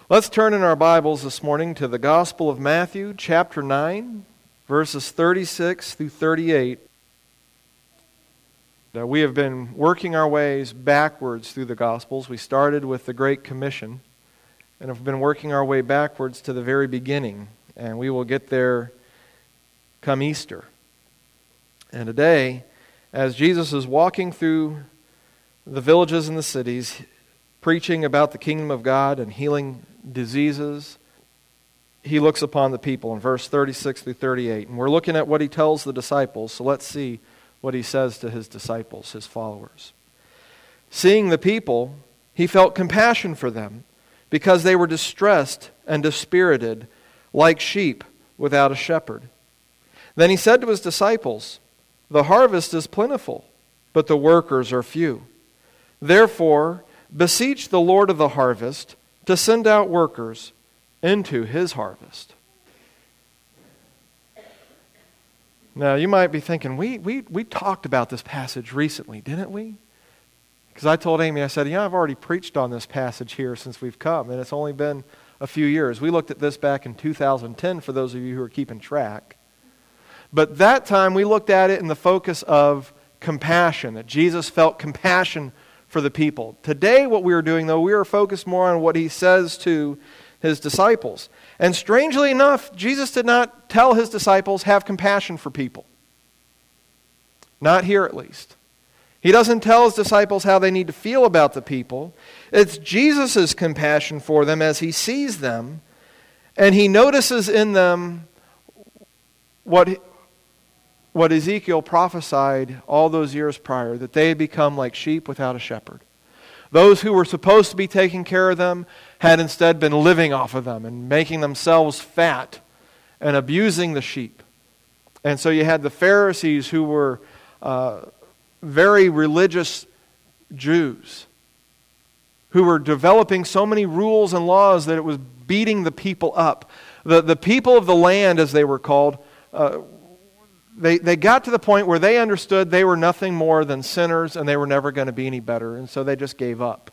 Let's turn in our Bibles this morning to the Gospel of Matthew, chapter 9, verses 36 through 38. We have been working our ways backwards through the Gospels. We started with the Great Commission, and have been working our way backwards to the very beginning, and we will get there come Easter. And today, as Jesus is walking through the villages and the cities, preaching about the kingdom of God and healing diseases, he looks upon the people in verse 36 through 38. And we're looking at what he tells the disciples, so let's see what he says to his disciples, his followers. Seeing the people, he felt compassion for them, because they were distressed and dispirited, like sheep without a shepherd. Then he said to his disciples, "The harvest is plentiful, but the workers are few. Therefore, beseech the Lord of the harvest to send out workers into his harvest." Now, you might be thinking, we talked about this passage recently, didn't we? Because I told Amy, I said, I've already preached on this passage here since we've come, and it's only been a few years. We looked at this back in 2010, for those of you who are keeping track. But that time, we looked at it in the focus of compassion, that Jesus felt compassion for the people. Today, what we are doing, though, we are focused more on what he says to his disciples. And strangely enough, Jesus did not tell his disciples, have compassion for people. Not here, at least. He doesn't tell his disciples how they need to feel about the people. It's Jesus' compassion for them as he sees them, and he notices in them what Ezekiel prophesied all those years prior, that they had become like sheep without a shepherd. Those who were supposed to be taking care of them had instead been living off of them and making themselves fat and abusing the sheep. And so you had the Pharisees, who were very religious Jews, who were developing so many rules and laws that it was beating the people up. The people of the land, as they were called, They got to the point where they understood they were nothing more than sinners and they were never going to be any better, and so they just gave up.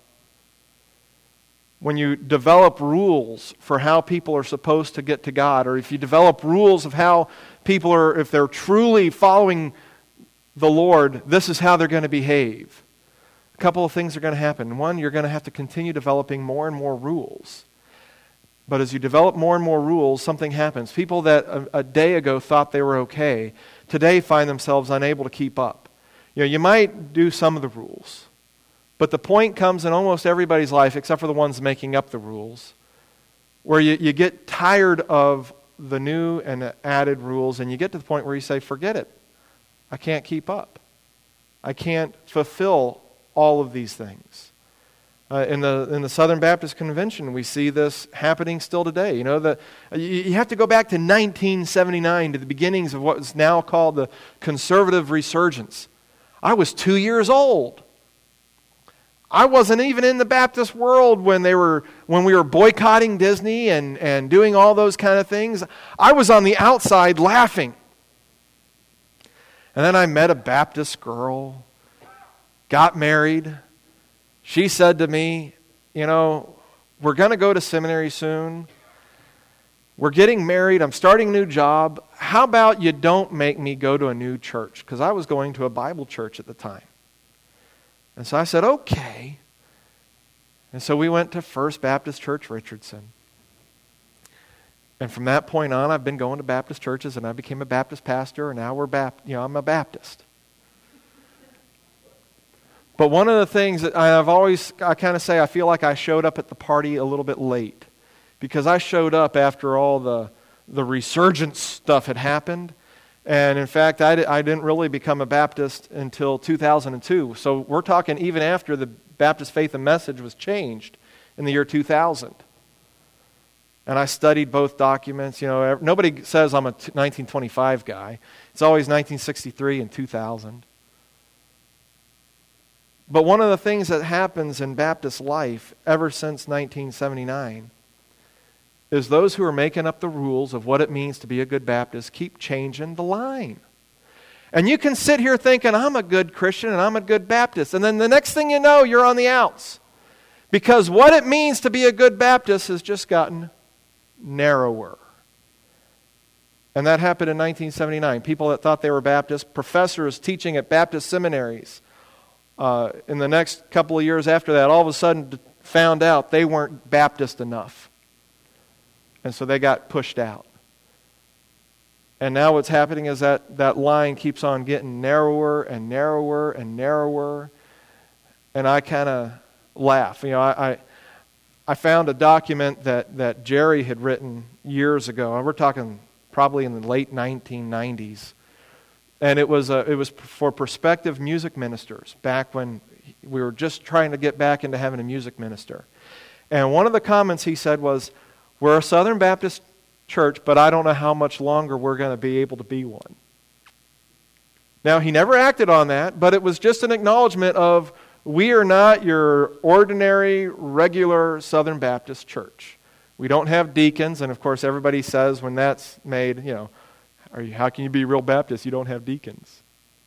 When you develop rules for how people are supposed to get to God, or if you develop rules of how people are, if they're truly following the Lord, this is how they're going to behave. A couple of things are going to happen. One, you're going to have to continue developing more and more rules. But as you develop more and more rules, something happens. People that a day ago thought they were okay, today find themselves unable to keep up. You might do some of the rules, but the point comes in almost everybody's life, except for the ones making up the rules, where you get tired of the new and added rules, and you get to the point where you say, forget it. I can't keep up. I can't fulfill all of these things. In the Southern Baptist Convention, we see this happening still today. You have to go back to 1979, to the beginnings of what is now called the conservative resurgence. I was 2 years old. I wasn't even in the Baptist world when we were boycotting Disney and doing all those kind of things. I was on the outside laughing. And then I met a Baptist girl, got married. She said to me, we're going to go to seminary soon. We're getting married. I'm starting a new job. How about you don't make me go to a new church? Because I was going to a Bible church at the time. And so I said, okay. And so we went to First Baptist Church Richardson. And from that point on, I've been going to Baptist churches, and I became a Baptist pastor, and now I'm a Baptist. But one of the things that I kind of say, I feel like I showed up at the party a little bit late, because I showed up after all the resurgence stuff had happened. And in fact, I didn't really become a Baptist until 2002. So we're talking even after the Baptist Faith and Message was changed in the year 2000. And I studied both documents. Nobody says I'm a 1925 guy. It's always 1963 and 2000. But one of the things that happens in Baptist life ever since 1979 is those who are making up the rules of what it means to be a good Baptist keep changing the line. And you can sit here thinking, I'm a good Christian and I'm a good Baptist. And then the next thing you know, you're on the outs. Because what it means to be a good Baptist has just gotten narrower. And that happened in 1979. People that thought they were Baptists, professors teaching at Baptist seminaries, in the next couple of years after that, all of a sudden found out they weren't Baptist enough. And so they got pushed out. And now what's happening is that line keeps on getting narrower and narrower and narrower. And I kind of laugh. I found a document that Jerry had written years ago. And we're talking probably in the late 1990s. And it was for prospective music ministers back when we were just trying to get back into having a music minister. And one of the comments he said was, "We're a Southern Baptist church, but I don't know how much longer we're going to be able to be one." Now, he never acted on that, but it was just an acknowledgement of, we are not your ordinary, regular Southern Baptist church. We don't have deacons, and of course everybody says when that's made, how can you be real Baptist? You don't have deacons.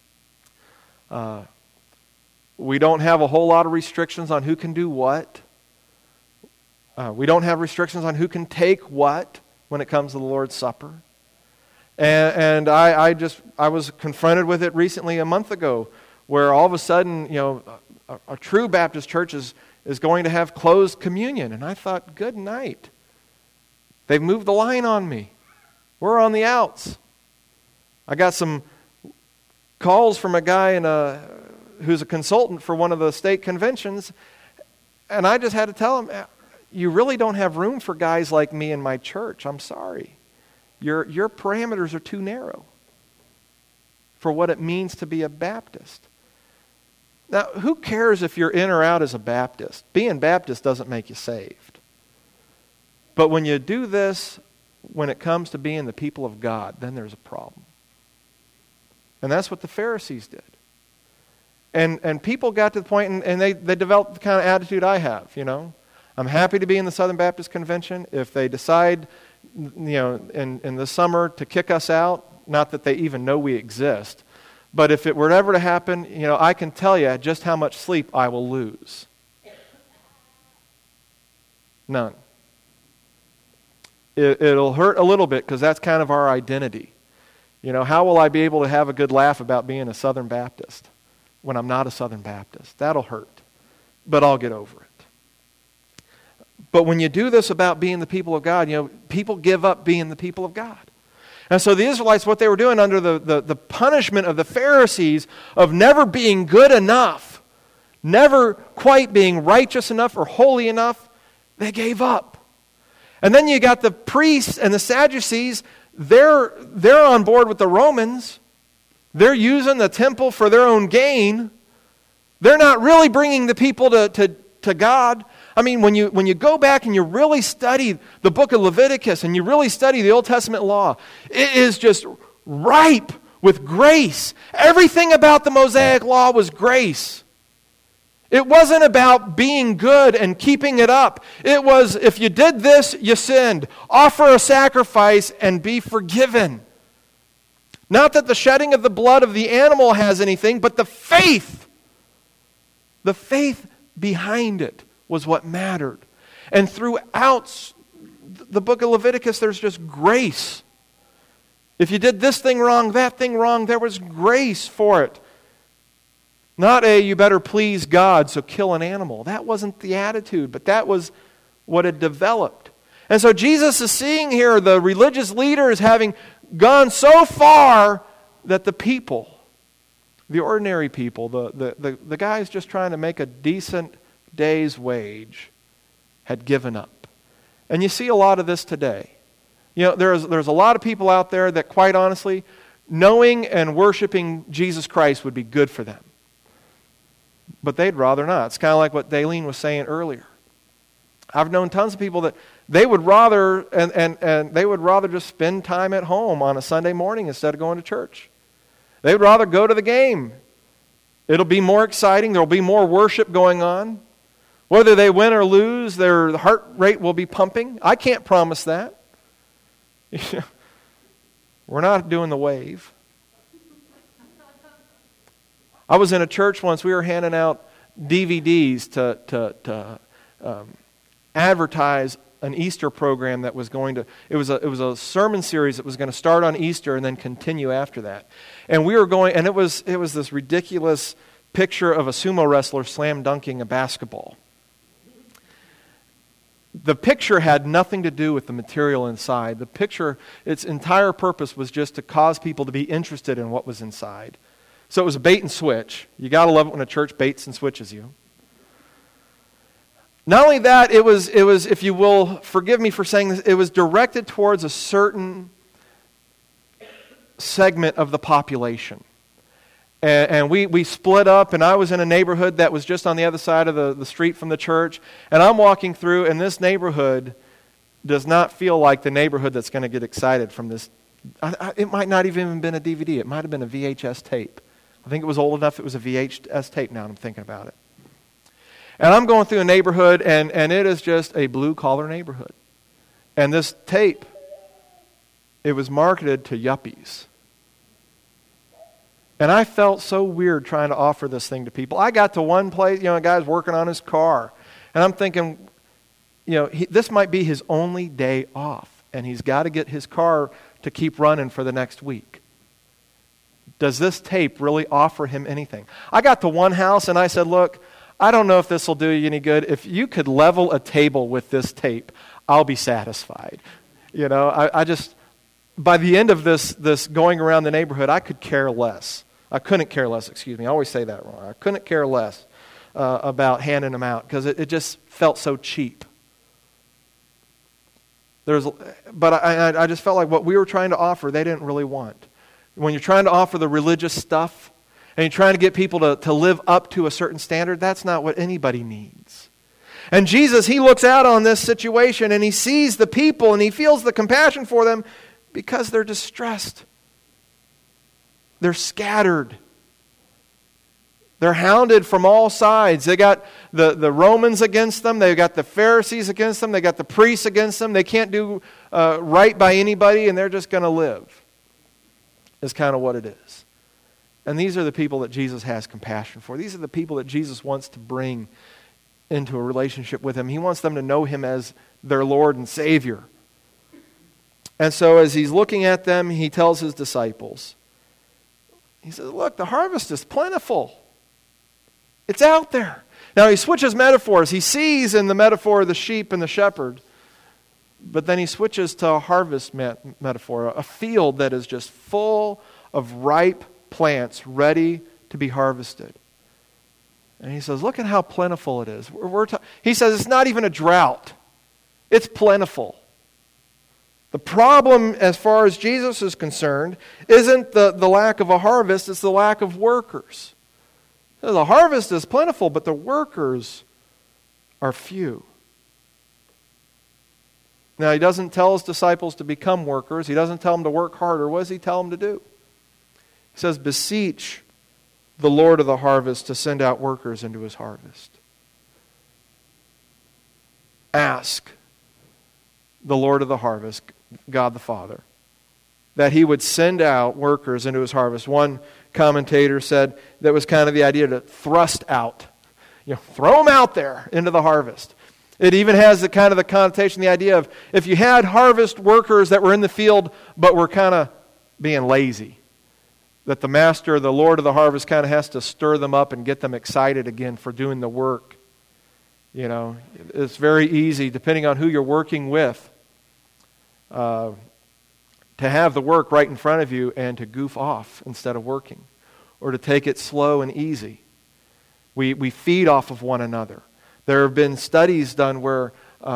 We don't have a whole lot of restrictions on who can do what. We don't have restrictions on who can take what when it comes to the Lord's Supper. And I was confronted with it recently a month ago, where all of a sudden, a true Baptist church is going to have closed communion. And I thought, good night. They've moved the line on me. We're on the outs. I got some calls from a guy who's a consultant for one of the state conventions, and I just had to tell him, you really don't have room for guys like me in my church. I'm sorry. Your parameters are too narrow for what it means to be a Baptist. Now, who cares if you're in or out as a Baptist? Being Baptist doesn't make you saved. But when you do this, when it comes to being the people of God, then there's a problem. And that's what the Pharisees did. And people got to the point, and they developed the kind of attitude I have, I'm happy to be in the Southern Baptist Convention. If they decide, in the summer to kick us out, not that they even know we exist, but if it were ever to happen, I can tell you just how much sleep I will lose. None. It'll hurt a little bit because that's kind of our identity. How will I be able to have a good laugh about being a Southern Baptist when I'm not a Southern Baptist? That'll hurt, but I'll get over it. But when you do this about being the people of God, people give up being the people of God. And so the Israelites, what they were doing under the punishment of the Pharisees of never being good enough, never quite being righteous enough or holy enough, they gave up. And then you got the priests and the Sadducees, they're on board with the Romans. They're using the temple for their own gain. They're not really bringing the people to God. I mean, when you go back and you really study the book of Leviticus and you really study the Old Testament law, it is just ripe with grace. Everything about the Mosaic law was grace. It wasn't about being good and keeping it up. It was, if you did this, you sinned. Offer a sacrifice and be forgiven. Not that the shedding of the blood of the animal has anything, but the faith behind it was what mattered. And throughout the book of Leviticus, there's just grace. If you did this thing wrong, that thing wrong, there was grace for it. Not you better please God, so kill an animal. That wasn't the attitude, but that was what had developed. And so Jesus is seeing here the religious leaders having gone so far that the people, the ordinary people, the guys just trying to make a decent day's wage, had given up. And you see a lot of this today. There's a lot of people out there that, quite honestly, knowing and worshiping Jesus Christ would be good for them. But they'd rather not. It's kind of like what Daleen was saying earlier. I've known tons of people that they would rather and they would rather just spend time at home on a Sunday morning instead of going to church. They would rather go to the game. It'll be more exciting. There'll be more worship going on. Whether they win or lose, their heart rate will be pumping. I can't promise that. We're not doing the wave. I was in a church once. We were handing out DVDs to advertise an Easter program that was going to, it was a sermon series that was going to start on Easter and then continue after that. And we were going, and it was this ridiculous picture of a sumo wrestler slam dunking a basketball. The picture had nothing to do with the material inside. The picture, its entire purpose was just to cause people to be interested in what was inside. So it was a bait and switch. You got to love it when a church baits and switches you. Not only that, it was, if you will, forgive me for saying this, it was directed towards a certain segment of the population. And we split up, and I was in a neighborhood that was just on the other side of the street from the church. And I'm walking through, and this neighborhood does not feel like the neighborhood that's going to get excited from this. It might not even have been a DVD. It might have been a VHS tape. I think it was old enough it was a VHS tape now, and I'm thinking about it. And I'm going through a neighborhood, and it is just a blue-collar neighborhood. And this tape, it was marketed to yuppies. And I felt so weird trying to offer this thing to people. I got to one place, a guy's working on his car. And I'm thinking, this might be his only day off. And he's got to get his car to keep running for the next week. Does this tape really offer him anything? I got to one house and I said, look, I don't know if this will do you any good. If you could level a table with this tape, I'll be satisfied. I just, by the end of this going around the neighborhood, I could care less. I couldn't care less, excuse me. I always say that wrong. I couldn't care less about handing them out because it just felt so cheap. But I just felt like what we were trying to offer, they didn't really want. When you're trying to offer the religious stuff and you're trying to get people to live up to a certain standard, that's not what anybody needs. And Jesus, he looks out on this situation and he sees the people and he feels the compassion for them because they're distressed. They're scattered. They're hounded from all sides. They got the Romans against them. They've got the Pharisees against them. They got the priests against them. They can't do right by anybody, and they're just going to live. Is kind of what it is. And these are the people that Jesus has compassion for. These are the people that Jesus wants to bring into a relationship with him. He wants them to know him as their Lord and Savior. And so as he's looking at them, he tells his disciples, he says, look, the harvest is plentiful. It's out there. Now he switches metaphors. He sees in the metaphor the sheep and the shepherd, but then he switches to a harvest metaphor, a field that is just full of ripe plants ready to be harvested. And he says, look at how plentiful it is. He says it's not even a drought. It's plentiful. The problem, as far as Jesus is concerned, isn't the lack of a harvest, it's the lack of workers. The harvest is plentiful, but the workers are few. Now, he doesn't tell his disciples to become workers. He doesn't tell them to work harder. What does he tell them to do? He says, beseech the Lord of the harvest to send out workers into his harvest. Ask the Lord of the harvest, God the Father, that he would send out workers into his harvest. One commentator said that was kind of the idea to thrust out. Throw them out there into the harvest. It even has the kind of the connotation, the idea of if you had harvest workers that were in the field but were kind of being lazy, that the master, the Lord of the harvest, kind of has to stir them up and get them excited again for doing the work. It's very easy, depending on who you're working with, to have the work right in front of you and to goof off instead of working, or to take it slow and easy. We feed off of one another. There have been studies done where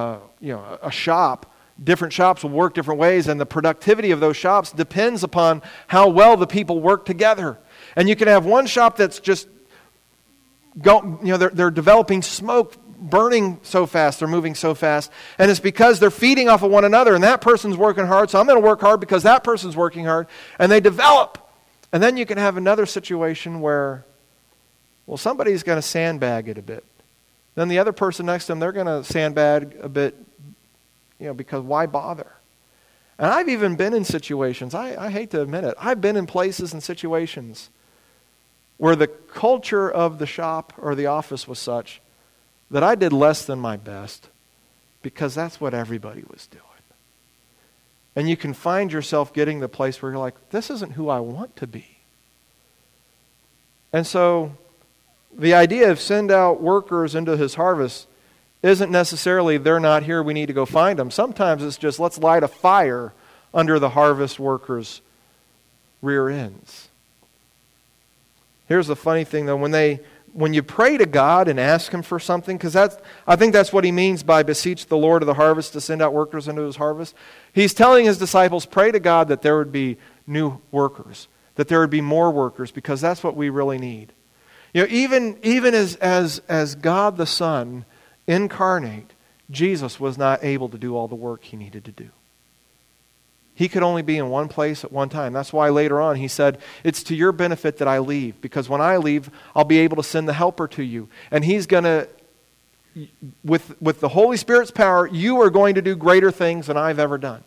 different shops will work different ways, and the productivity of those shops depends upon how well the people work together. And you can have one shop that's just they're developing smoke, burning so fast, they're moving so fast, and it's because they're feeding off of one another, and that person's working hard, so I'm going to work hard because that person's working hard, and they develop. And then you can have another situation where, somebody's going to sandbag it a bit. Then the other person next to them, they're going to sandbag a bit, because why bother? And I've even been in situations, I hate to admit it, I've been in places and situations where the culture of the shop or the office was such that I did less than my best because that's what everybody was doing. And you can find yourself getting to the place where you're like, this isn't who I want to be. And so the idea of send out workers into his harvest isn't necessarily they're not here, we need to go find them. Sometimes it's just let's light a fire under the harvest workers' rear ends. Here's the funny thing though, when you pray to God and ask Him for something, because I think that's what He means by beseech the Lord of the harvest to send out workers into His harvest. He's telling His disciples, pray to God that there would be new workers, that there would be more workers, because that's what we really need. You know, even as God the Son incarnate, Jesus was not able to do all the work He needed to do. He could only be in one place at one time. That's why later on He said, it's to your benefit that I leave, because when I leave, I'll be able to send the Helper to you. And He's going to, with the Holy Spirit's power, you are going to do greater things than I've ever done.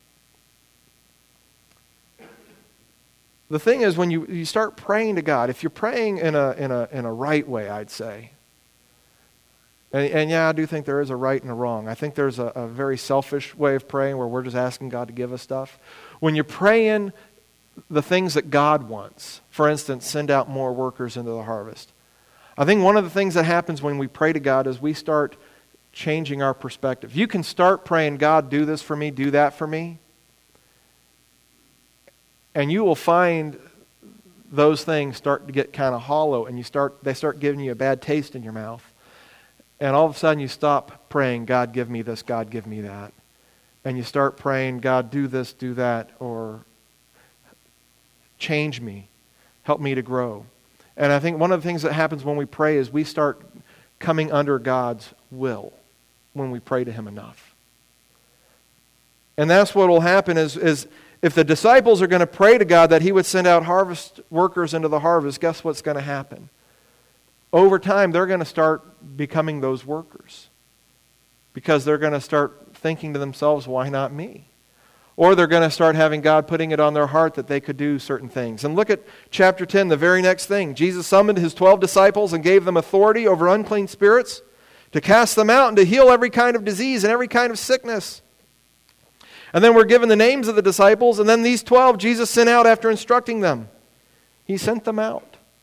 The thing is, when you start praying to God, if you're praying in a right way, I'd say, and yeah, I do think there is a right and a wrong. I think there's a very selfish way of praying where we're just asking God to give us stuff. When you're praying the things that God wants, for instance, send out more workers into the harvest. I think one of the things that happens when we pray to God is we start changing our perspective. You can start praying, God, do this for me, do that for me. And you will find those things start to get kind of hollow, and they start giving you a bad taste in your mouth. And all of a sudden you stop praying, God, give me this, God, give me that. And you start praying, God, do this, do that, or change me, help me to grow. And I think one of the things that happens when we pray is we start coming under God's will when we pray to Him enough. And that's what will happen is if the disciples are going to pray to God that He would send out harvest workers into the harvest, guess what's going to happen? Over time, they're going to start becoming those workers. Because they're going to start thinking to themselves, why not me? Or they're going to start having God putting it on their heart that they could do certain things. And look at chapter 10, the very next thing. Jesus summoned His 12 disciples and gave them authority over unclean spirits to cast them out and to heal every kind of disease and every kind of sickness. And then we're given the names of the disciples, and then these 12 Jesus sent out after instructing them. He sent them out.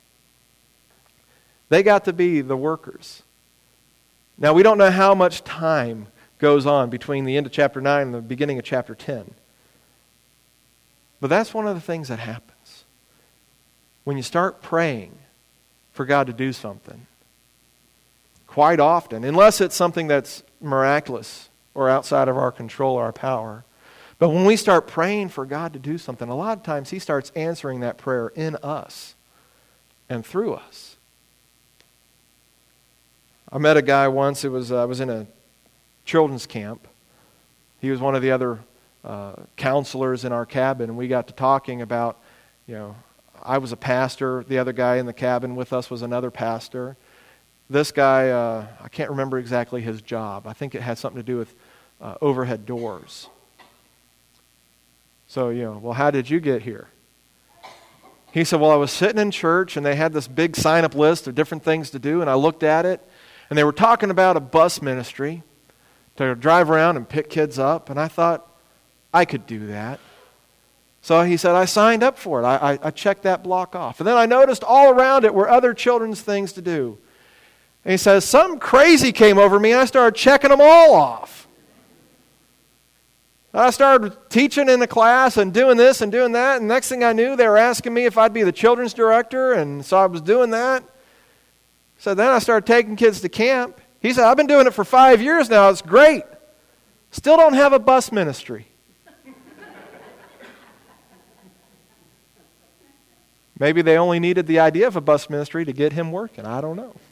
They got to be the workers. Now, we don't know how much time goes on between the end of chapter 9 and the beginning of chapter 10. But that's one of the things that happens. When you start praying for God to do something, quite often, unless it's something that's miraculous or outside of our control or our power, but when we start praying for God to do something, a lot of times He starts answering that prayer in us and through us. I met a guy once. I was in a children's camp. He was one of the other counselors in our cabin, and we got to talking about, I was a pastor. The other guy in the cabin with us was another pastor. This guy, I can't remember exactly his job. I think it had something to do with overhead doors. So, well, how did you get here? He said, well, I was sitting in church, and they had this big sign-up list of different things to do, and I looked at it, and they were talking about a bus ministry to drive around and pick kids up. And I thought, I could do that. So he said, I signed up for it. I checked that block off. And then I noticed all around it were other children's things to do. And he says, something crazy came over me, and I started checking them all off. I started teaching in the class and doing this and doing that. And next thing I knew, they were asking me if I'd be the children's director. And so I was doing that. So then I started taking kids to camp. He said, I've been doing it for 5 years now. It's great. Still don't have a bus ministry. Maybe they only needed the idea of a bus ministry to get him working. I don't know.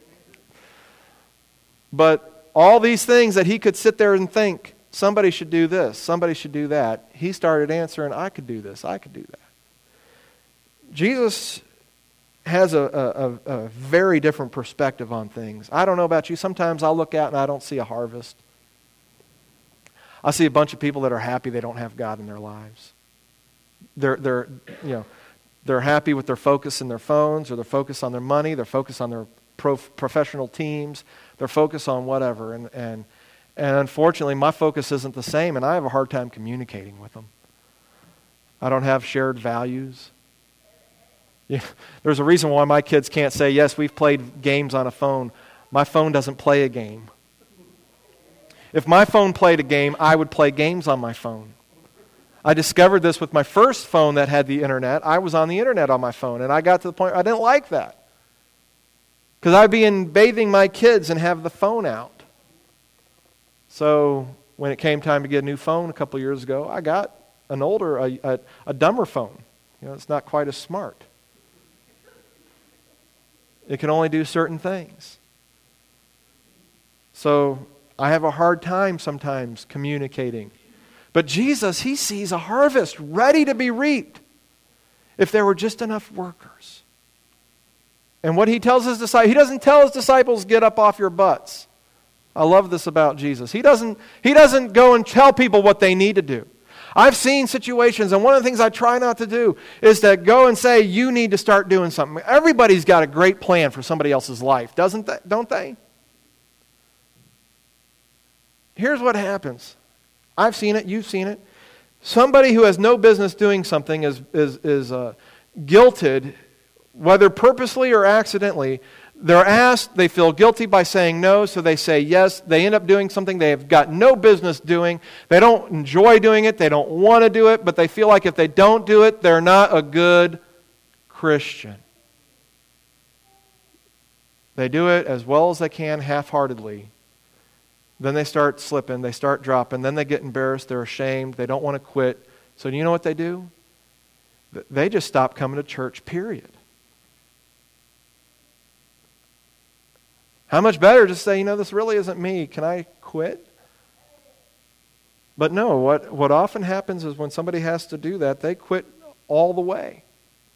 But all these things that he could sit there and think, somebody should do this, somebody should do that. He started answering, I could do this, I could do that. Jesus has a very different perspective on things. I don't know about you. Sometimes I'll look out and I don't see a harvest. I see a bunch of people that are happy they don't have God in their lives. They're happy with their focus in their phones, or their focus on their money, their focus on their professional teams. They're focused on whatever. And unfortunately, my focus isn't the same, and I have a hard time communicating with them. I don't have shared values. Yeah, there's a reason why my kids can't say, yes, we've played games on a phone. My phone doesn't play a game. If my phone played a game, I would play games on my phone. I discovered this with my first phone that had the internet. I was on the internet on my phone, and I got to the point I didn't like that. Because I'd be bathing my kids and have the phone out. So when it came time to get a new phone a couple years ago, I got an older, a dumber phone. It's not quite as smart. It can only do certain things. So I have a hard time sometimes communicating. But Jesus, he sees a harvest ready to be reaped if there were just enough workers. And what he tells his disciples, he doesn't tell his disciples, get up off your butts. I love this about Jesus. He doesn't go and tell people what they need to do. I've seen situations, and one of the things I try not to do is to go and say, you need to start doing something. Everybody's got a great plan for somebody else's life, don't they? Here's what happens. I've seen it, you've seen it. Somebody who has no business doing something is guilted, whether purposely or accidentally. They're asked, they feel guilty by saying no, so they say yes. They end up doing something they have got no business doing. They don't enjoy doing it. They don't want to do it, but they feel like if they don't do it, they're not a good Christian. They do it as well as they can, half-heartedly. Then they start slipping, they start dropping, then they get embarrassed, they're ashamed, they don't want to quit. So do you know what they do? They just stop coming to church, period. How much better just say, this really isn't me. Can I quit? But no, what often happens is when somebody has to do that, they quit all the way.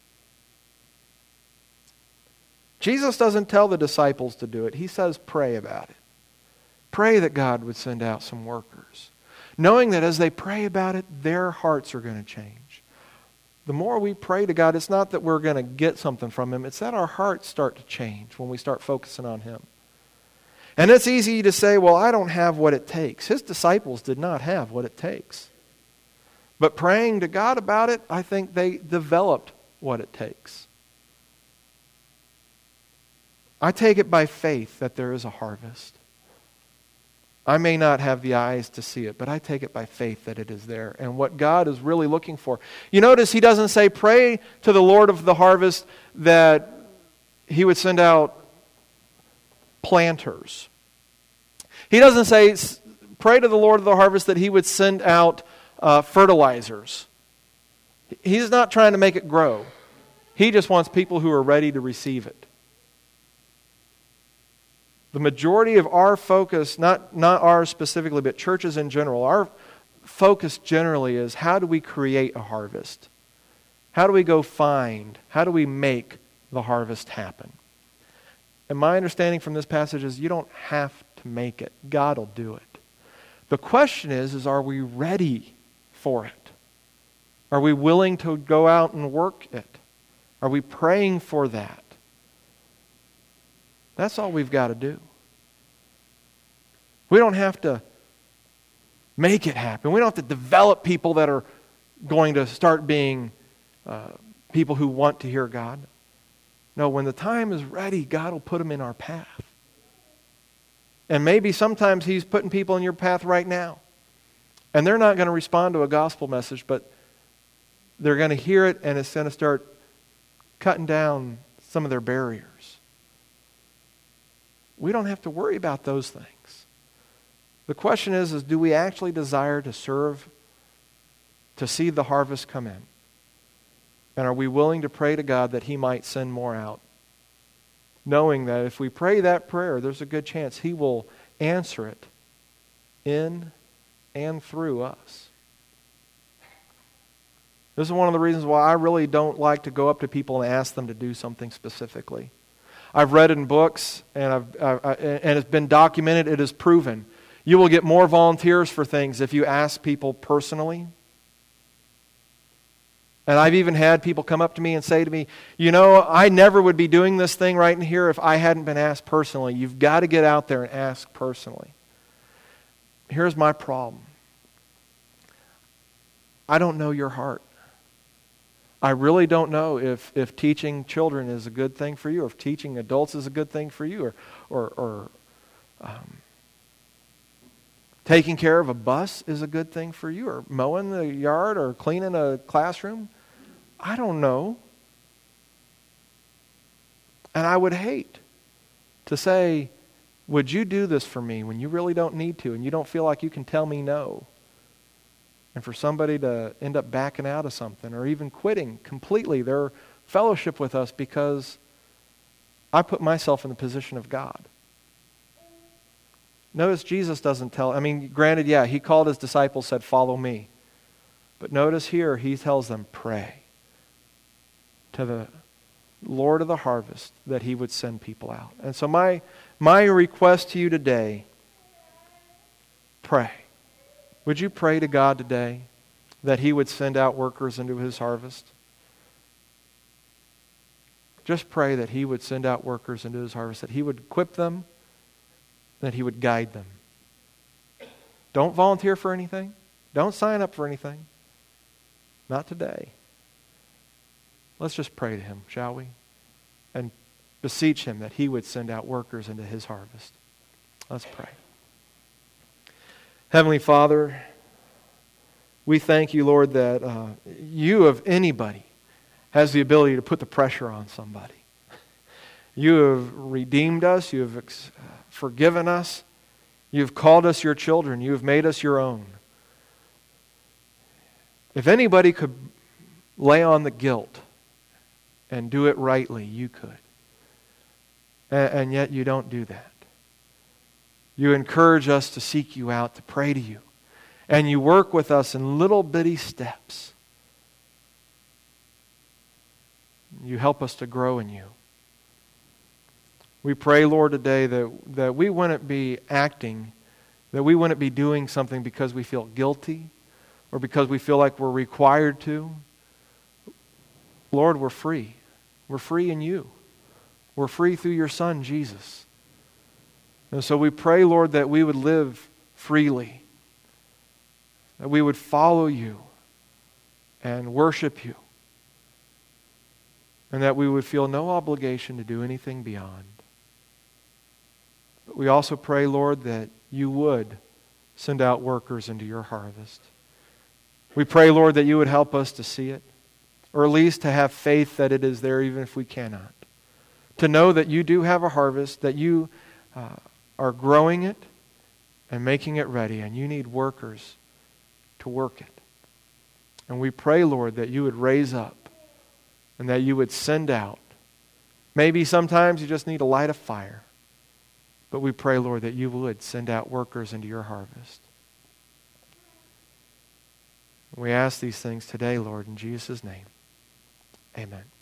Jesus doesn't tell the disciples to do it. He says pray about it. Pray that God would send out some workers. Knowing that as they pray about it, their hearts are going to change. The more we pray to God, it's not that we're going to get something from Him. It's that our hearts start to change when we start focusing on Him. And it's easy to say, well, I don't have what it takes. His disciples did not have what it takes. But praying to God about it, I think they developed what it takes. I take it by faith that there is a harvest. I may not have the eyes to see it, but I take it by faith that it is there. And what God is really looking for. You notice He doesn't say, pray to the Lord of the harvest that He would send out planters. He doesn't say, pray to the Lord of the harvest that He would send out fertilizers. He's not trying to make it grow. He just wants people who are ready to receive it. The majority of our focus, not ours specifically, but churches in general, our focus generally is how do we create a harvest? How do we go find? How do we make the harvest happen? And my understanding from this passage is you don't have to make it. God will do it. The question is are we ready for it? Are we willing to go out and work it? Are we praying for that? That's all we've got to do. We don't have to make it happen. We don't have to develop people that are going to start being people who want to hear God. No, when the time is ready, God will put them in our path. And maybe sometimes He's putting people in your path right now. And they're not going to respond to a gospel message, but they're going to hear it and it's going to start cutting down some of their barriers. We don't have to worry about those things. The question is do we actually desire to serve, to see the harvest come in? And are we willing to pray to God that He might send more out? Knowing that if we pray that prayer, there's a good chance He will answer it in and through us. This is one of the reasons why I really don't like to go up to people and ask them to do something specifically. I've read in books, and and it's been documented, it is proven. You will get more volunteers for things if you ask people personally. And I've even had people come up to me and say to me, you know, I never would be doing this thing right in here if I hadn't been asked personally. You've got to get out there and ask personally. Here's my problem. I don't know your heart. I really don't know if teaching children is a good thing for you, or if teaching adults is a good thing for you, or taking care of a bus is a good thing for you, or mowing the yard, or cleaning a classroom. I don't know. And I would hate to say, would you do this for me when you really don't need to and you don't feel like you can tell me no? And for somebody to end up backing out of something or even quitting completely their fellowship with us because I put myself in the position of God. Notice Jesus doesn't tell, granted, yeah, he called his disciples, said, follow me. But notice here, he tells them, pray to the Lord of the harvest that he would send people out. And so my request to you today, pray. Would you pray to God today that he would send out workers into his harvest? Just pray that he would send out workers into his harvest, that he would equip them, that he would guide them. Don't volunteer for anything. Don't sign up for anything. Not today. Let's just pray to him, shall we? And beseech him that he would send out workers into his harvest. Let's pray. Heavenly Father, we thank you, Lord, that you, of anybody, has the ability to put the pressure on somebody. You have redeemed us. You have forgiven us. You have called us your children. You have made us your own. If anybody could lay on the guilt and do it rightly, you could. And yet you don't do that. You encourage us to seek you out, to pray to you. And you work with us in little bitty steps. You help us to grow in you. We pray, Lord, today that we wouldn't be acting, that we wouldn't be doing something because we feel guilty or because we feel like we're required to. Lord, we're free. We're free in you. We're free through your Son, Jesus. And so we pray, Lord, that we would live freely, that we would follow you and worship you, and that we would feel no obligation to do anything beyond. But we also pray, Lord, that you would send out workers into your harvest. We pray, Lord, that you would help us to see it, or at least to have faith that it is there even if we cannot. To know that you do have a harvest, that you are growing it and making it ready, and you need workers to work it. And we pray, Lord, that you would raise up and that you would send out. Maybe sometimes you just need to light a fire. But we pray, Lord, that you would send out workers into your harvest. We ask these things today, Lord, in Jesus' name. Amen.